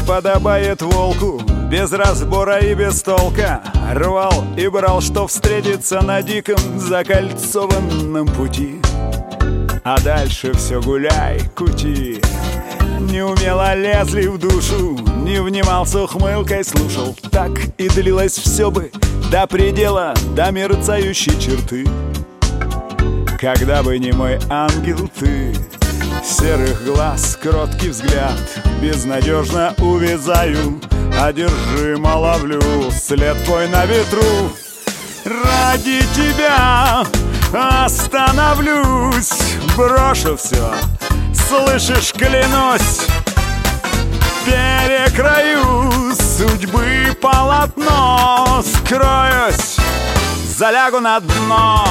подобает волку, без разбора и без толка рвал и брал, что встретится на диком закольцованном пути. А дальше все гуляй, кути. Неумело лезли в душу, не внимал с ухмылкой, слушал. Так и длилось все бы до предела, до мерцающей черты. Когда бы не мой ангел ты, серых глаз кроткий взгляд, безнадежно увязаю, одержимо ловлю след твой на ветру. Ради тебя остановлюсь, брошу все, слышишь, клянусь, перекрою судьбы полотно, скроюсь, залягу на дно.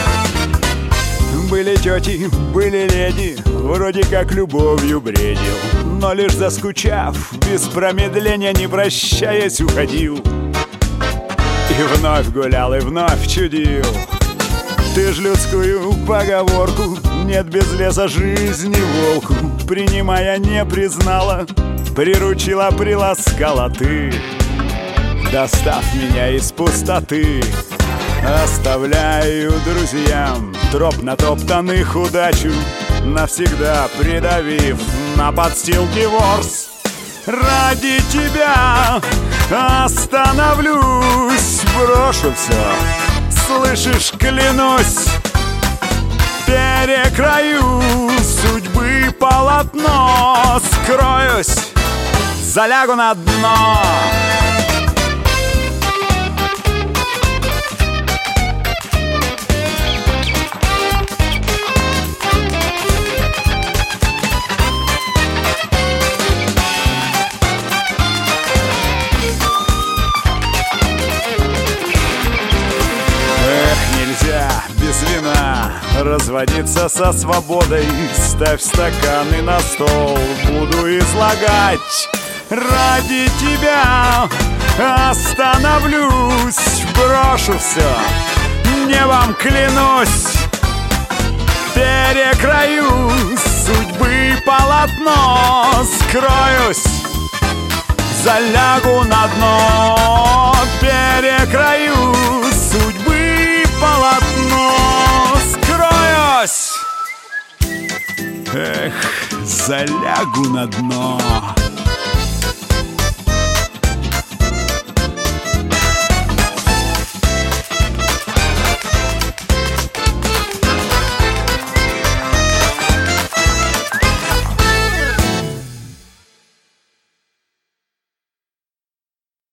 Были тети, были леди, вроде как любовью бредил, но лишь заскучав, без промедления, не прощаясь, уходил. И вновь гулял, и вновь чудил. Ты ж людскую поговорку «нет без леса жизни волку», принимая, не признала, приручила, приласкала ты, достав меня из пустоты. Оставляю друзьям троп натоптанных удачу, навсегда придавив на подстилке ворс. Ради тебя остановлюсь, брошу все, слышишь, клянусь, перекрою судьбы полотно, скроюсь, залягу на дно. Без вина разводиться со свободой, ставь стаканы на стол, буду излагать. Ради тебя остановлюсь, брошу все, небом клянусь, перекрою судьбы полотно, скроюсь, залягу на дно, перекрою судьбы полотно, скроюсь. Эх, залягу на дно.